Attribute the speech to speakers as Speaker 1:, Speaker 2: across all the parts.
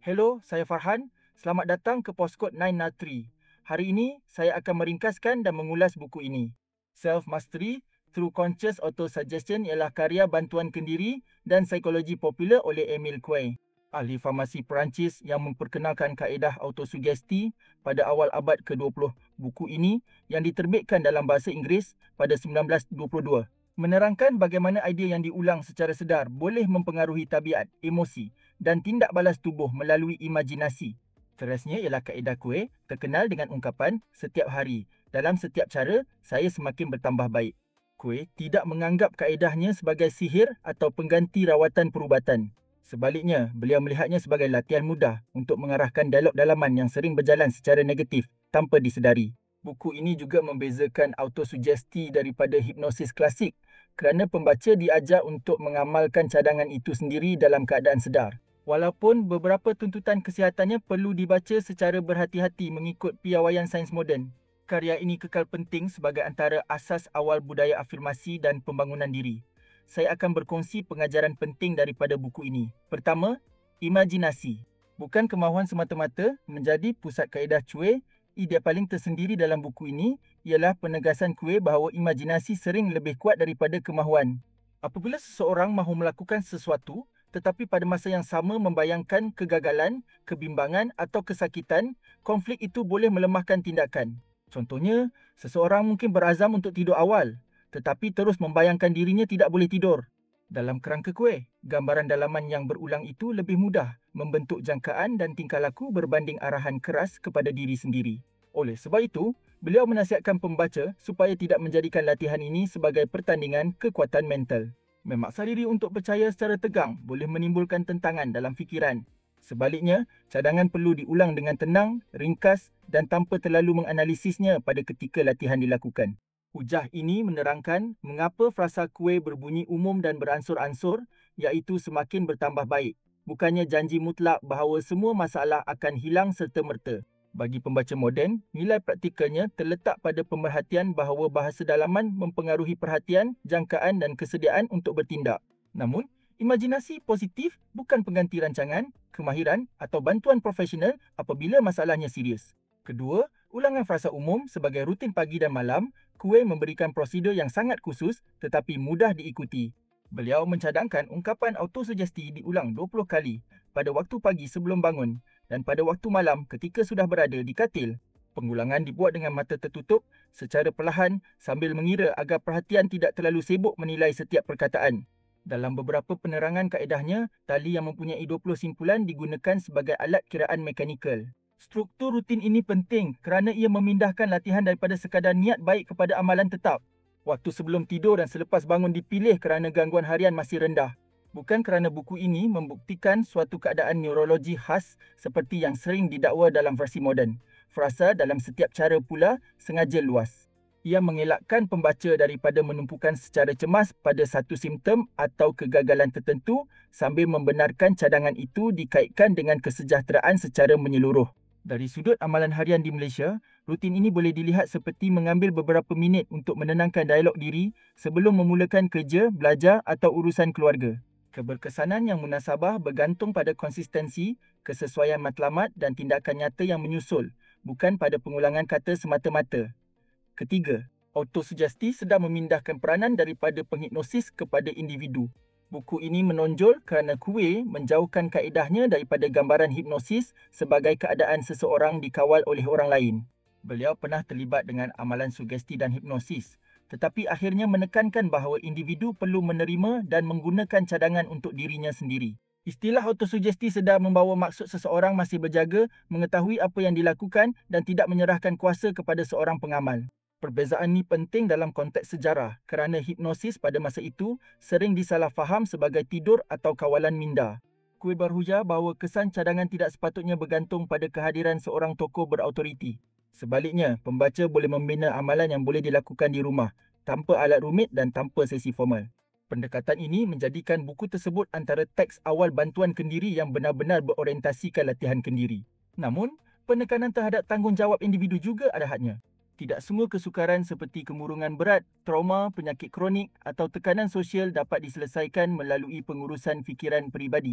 Speaker 1: Hello, saya Farhan. Selamat datang ke Poskod 903. Hari ini, saya akan meringkaskan dan mengulas buku ini. Self-Mastery Through Conscious Auto-Suggestion ialah karya bantuan kendiri dan psikologi popular oleh Emile Coué, ahli farmasi Perancis yang memperkenalkan kaedah autosugesti pada awal abad ke-20. Buku ini yang diterbitkan dalam bahasa Inggeris pada 1922 menerangkan bagaimana idea yang diulang secara sedar boleh mempengaruhi tabiat, emosi dan tindak balas tubuh melalui imajinasi. Terasnya ialah kaedah Coué terkenal dengan ungkapan setiap hari. Dalam setiap cara, saya semakin bertambah baik. Coué tidak menganggap kaedahnya sebagai sihir atau pengganti rawatan perubatan. Sebaliknya, beliau melihatnya sebagai latihan mudah untuk mengarahkan dialog dalaman yang sering berjalan secara negatif tanpa disedari. Buku ini juga membezakan autosugesti daripada hipnosis klasik kerana pembaca diajar untuk mengamalkan cadangan itu sendiri dalam keadaan sedar. Walaupun beberapa tuntutan kesihatannya perlu dibaca secara berhati-hati mengikut piawaian sains moden, karya ini kekal penting sebagai antara asas awal budaya afirmasi dan pembangunan diri. Saya akan berkongsi pengajaran penting daripada buku ini. Pertama, imajinasi. Bukan kemahuan semata-mata menjadi pusat kaedah Coué. Idea paling tersendiri dalam buku ini ialah penegasan Coué bahawa imajinasi sering lebih kuat daripada kemahuan. Apabila seseorang mahu melakukan sesuatu, tetapi pada masa yang sama membayangkan kegagalan, kebimbangan atau kesakitan, konflik itu boleh melemahkan tindakan. Contohnya, seseorang mungkin berazam untuk tidur awal, tetapi terus membayangkan dirinya tidak boleh tidur. Dalam kerangka Coué, gambaran dalaman yang berulang itu lebih mudah membentuk jangkaan dan tingkah laku berbanding arahan keras kepada diri sendiri. Oleh sebab itu, beliau menasihatkan pembaca supaya tidak menjadikan latihan ini sebagai pertandingan kekuatan mental. Memaksa diri untuk percaya secara tegang boleh menimbulkan tentangan dalam fikiran. Sebaliknya, cadangan perlu diulang dengan tenang, ringkas dan tanpa terlalu menganalisisnya pada ketika latihan dilakukan. Hujah ini menerangkan mengapa frasa Coué berbunyi umum dan beransur-ansur, iaitu semakin bertambah baik. Bukannya janji mutlak bahawa semua masalah akan hilang serta-merta. Bagi pembaca moden, nilai praktikalnya terletak pada pemerhatian bahawa bahasa dalaman mempengaruhi perhatian, jangkaan dan kesediaan untuk bertindak. Namun, imajinasi positif bukan pengganti rancangan, kemahiran atau bantuan profesional apabila masalahnya serius. Kedua, ulangan frasa umum sebagai rutin pagi dan malam, Coué memberikan prosedur yang sangat khusus tetapi mudah diikuti. Beliau mencadangkan ungkapan autosugesti diulang 20 kali pada waktu pagi sebelum bangun dan pada waktu malam ketika sudah berada di katil. Pengulangan dibuat dengan mata tertutup secara perlahan sambil mengira agar perhatian tidak terlalu sibuk menilai setiap perkataan. Dalam beberapa penerangan kaedahnya, tali yang mempunyai 20 simpulan digunakan sebagai alat kiraan mekanikal. Struktur rutin ini penting kerana ia memindahkan latihan daripada sekadar niat baik kepada amalan tetap. Waktu sebelum tidur dan selepas bangun dipilih kerana gangguan harian masih rendah. Bukan kerana buku ini membuktikan suatu keadaan neurologi khas seperti yang sering didakwa dalam versi moden. Frasa dalam setiap cara pula sengaja luas. Ia mengelakkan pembaca daripada menumpukan secara cemas pada satu simptom atau kegagalan tertentu sambil membenarkan cadangan itu dikaitkan dengan kesejahteraan secara menyeluruh. Dari sudut amalan harian di Malaysia, rutin ini boleh dilihat seperti mengambil beberapa minit untuk menenangkan dialog diri sebelum memulakan kerja, belajar atau urusan keluarga. Keberkesanan yang munasabah bergantung pada konsistensi, kesesuaian matlamat dan tindakan nyata yang menyusul, bukan pada pengulangan kata semata-mata. Ketiga, autosugesti sedang memindahkan peranan daripada penghipnosis kepada individu. Buku ini menonjol kerana Coué menjauhkan kaedahnya daripada gambaran hipnosis sebagai keadaan seseorang dikawal oleh orang lain. Beliau pernah terlibat dengan amalan sugesti dan hipnosis, tetapi akhirnya menekankan bahawa individu perlu menerima dan menggunakan cadangan untuk dirinya sendiri. Istilah autosugesti sedang membawa maksud seseorang masih berjaga, mengetahui apa yang dilakukan dan tidak menyerahkan kuasa kepada seorang pengamal. Perbezaan ini penting dalam konteks sejarah kerana hipnosis pada masa itu sering disalahfaham sebagai tidur atau kawalan minda. Coué berhujah bahawa kesan cadangan tidak sepatutnya bergantung pada kehadiran seorang tokoh berautoriti. Sebaliknya, pembaca boleh membina amalan yang boleh dilakukan di rumah, tanpa alat rumit dan tanpa sesi formal. Pendekatan ini menjadikan buku tersebut antara teks awal bantuan kendiri yang benar-benar berorientasikan latihan kendiri. Namun, penekanan terhadap tanggungjawab individu juga ada hadnya. Tidak semua kesukaran seperti kemurungan berat, trauma, penyakit kronik atau tekanan sosial dapat diselesaikan melalui pengurusan fikiran peribadi.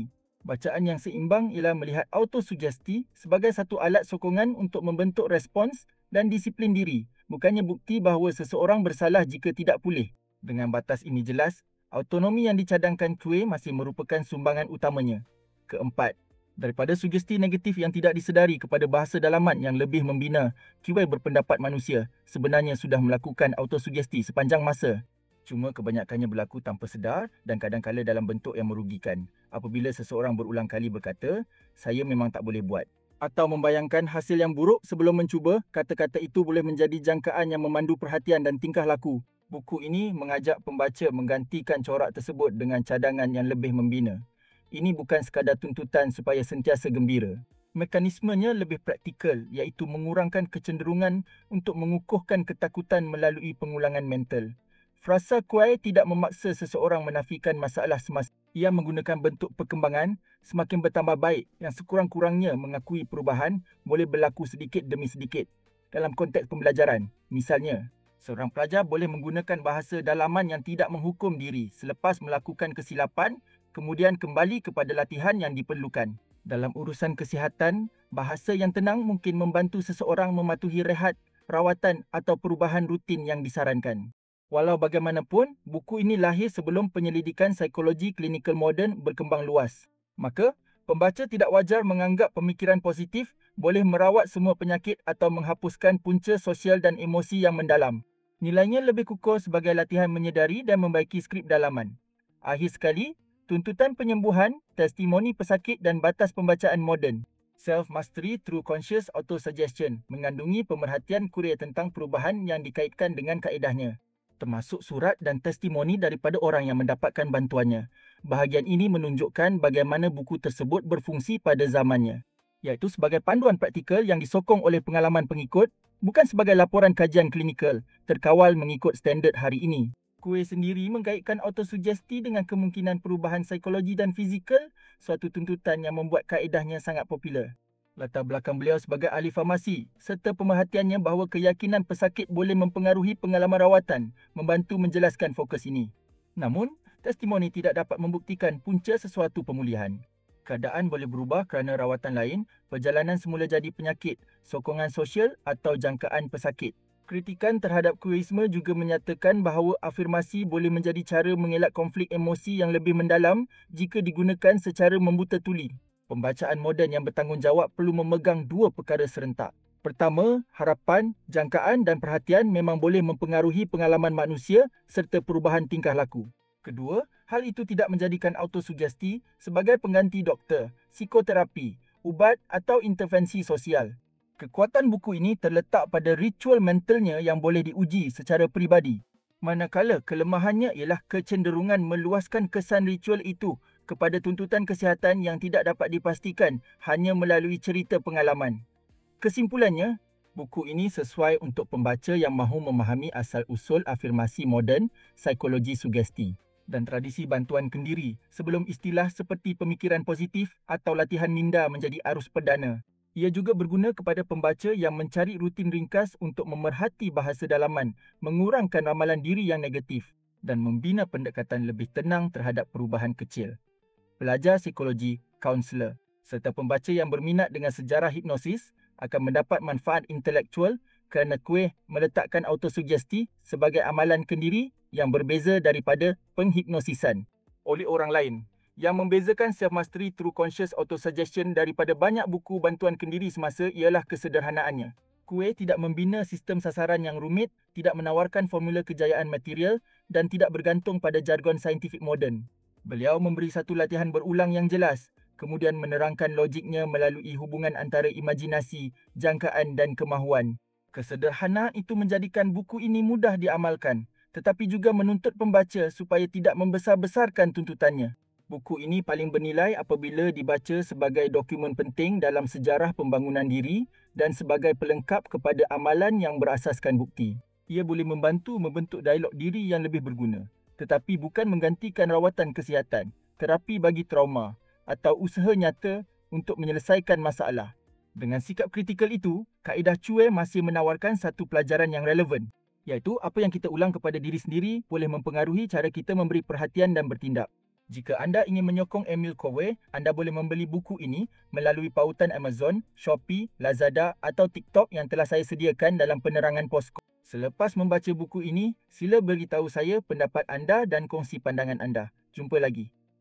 Speaker 1: Bacaan yang seimbang ialah melihat autosugesti sebagai satu alat sokongan untuk membentuk respons dan disiplin diri, bukannya bukti bahawa seseorang bersalah jika tidak pulih. Dengan batas ini jelas, autonomi yang dicadangkan QA masih merupakan sumbangan utamanya. Keempat, daripada sugesti negatif yang tidak disedari kepada bahasa dalaman yang lebih membina, QA berpendapat manusia sebenarnya sudah melakukan autosugesti sepanjang masa. Cuma kebanyakannya berlaku tanpa sedar dan kadang-kala dalam bentuk yang merugikan. Apabila seseorang berulang kali berkata, saya memang tak boleh buat. Atau membayangkan hasil yang buruk sebelum mencuba, kata-kata itu boleh menjadi jangkaan yang memandu perhatian dan tingkah laku. Buku ini mengajak pembaca menggantikan corak tersebut dengan cadangan yang lebih membina. Ini bukan sekadar tuntutan supaya sentiasa gembira. Mekanismenya lebih praktikal, iaitu mengurangkan kecenderungan untuk mengukuhkan ketakutan melalui pengulangan mental. Frasa QI tidak memaksa seseorang menafikan masalah semasa. Ia menggunakan bentuk perkembangan semakin bertambah baik yang sekurang-kurangnya mengakui perubahan boleh berlaku sedikit demi sedikit. Dalam konteks pembelajaran, misalnya, seorang pelajar boleh menggunakan bahasa dalaman yang tidak menghukum diri selepas melakukan kesilapan, kemudian kembali kepada latihan yang diperlukan. Dalam urusan kesihatan, bahasa yang tenang mungkin membantu seseorang mematuhi rehat, rawatan atau perubahan rutin yang disarankan. Walau bagaimanapun, buku ini lahir sebelum penyelidikan psikologi klinikal moden berkembang luas. Maka, pembaca tidak wajar menganggap pemikiran positif boleh merawat semua penyakit atau menghapuskan punca sosial dan emosi yang mendalam. Nilainya lebih kukuh sebagai latihan menyedari dan membaiki skrip dalaman. Akhir sekali, tuntutan penyembuhan, testimoni pesakit dan batas pembacaan moden. Self-mastery through conscious autosuggestion mengandungi pemerhatian kurir tentang perubahan yang dikaitkan dengan kaedahnya, termasuk surat dan testimoni daripada orang yang mendapatkan bantuannya. Bahagian ini menunjukkan bagaimana buku tersebut berfungsi pada zamannya, iaitu sebagai panduan praktikal yang disokong oleh pengalaman pengikut, bukan sebagai laporan kajian klinikal terkawal mengikut standard hari ini. QA sendiri mengkaitkan autosugesti dengan kemungkinan perubahan psikologi dan fizikal, suatu tuntutan yang membuat kaedahnya sangat popular. Latar belakang beliau sebagai ahli farmasi serta pemerhatiannya bahawa keyakinan pesakit boleh mempengaruhi pengalaman rawatan membantu menjelaskan fokus ini. Namun, testimoni tidak dapat membuktikan punca sesuatu pemulihan. Keadaan boleh berubah kerana rawatan lain, perjalanan semula jadi penyakit, sokongan sosial atau jangkaan pesakit. Kritikan terhadap queerisme juga menyatakan bahawa afirmasi boleh menjadi cara mengelak konflik emosi yang lebih mendalam jika digunakan secara membuta tuli. Pembacaan moden yang bertanggungjawab perlu memegang dua perkara serentak. Pertama, harapan, jangkaan dan perhatian memang boleh mempengaruhi pengalaman manusia serta perubahan tingkah laku. Kedua, hal itu tidak menjadikan autosugesti sebagai pengganti doktor, psikoterapi, ubat atau intervensi sosial. Kekuatan buku ini terletak pada ritual mentalnya yang boleh diuji secara peribadi. Manakala kelemahannya ialah kecenderungan meluaskan kesan ritual itu kepada tuntutan kesihatan yang tidak dapat dipastikan hanya melalui cerita pengalaman. Kesimpulannya, buku ini sesuai untuk pembaca yang mahu memahami asal-usul afirmasi moden, psikologi sugesti dan tradisi bantuan kendiri sebelum istilah seperti pemikiran positif atau latihan minda menjadi arus perdana. Ia juga berguna kepada pembaca yang mencari rutin ringkas untuk memerhati bahasa dalaman, mengurangkan ramalan diri yang negatif dan membina pendekatan lebih tenang terhadap perubahan kecil. Pelajar psikologi, kaunselor serta pembaca yang berminat dengan sejarah hipnosis akan mendapat manfaat intelektual kerana QA meletakkan autosugesti sebagai amalan kendiri yang berbeza daripada penghipnosisan oleh orang lain. Yang membezakan self-mastery through conscious autosuggestion daripada banyak buku bantuan kendiri semasa ialah kesederhanaannya. QA tidak membina sistem sasaran yang rumit, tidak menawarkan formula kejayaan material dan tidak bergantung pada jargon saintifik moden. Beliau memberi satu latihan berulang yang jelas, kemudian menerangkan logiknya melalui hubungan antara imajinasi, jangkaan dan kemahuan. Kesederhanaan itu menjadikan buku ini mudah diamalkan, tetapi juga menuntut pembaca supaya tidak membesar-besarkan tuntutannya. Buku ini paling bernilai apabila dibaca sebagai dokumen penting dalam sejarah pembangunan diri dan sebagai pelengkap kepada amalan yang berasaskan bukti. Ia boleh membantu membentuk dialog diri yang lebih berguna, tetapi bukan menggantikan rawatan kesihatan, terapi bagi trauma atau usaha nyata untuk menyelesaikan masalah. Dengan sikap kritikal itu, kaedah QA masih menawarkan satu pelajaran yang relevan, iaitu apa yang kita ulang kepada diri sendiri boleh mempengaruhi cara kita memberi perhatian dan bertindak. Jika anda ingin menyokong Emil Kowe, anda boleh membeli buku ini melalui pautan Amazon, Shopee, Lazada atau TikTok yang telah saya sediakan dalam penerangan Postcode. Selepas membaca buku ini, sila beritahu saya pendapat anda dan kongsi pandangan anda. Jumpa lagi.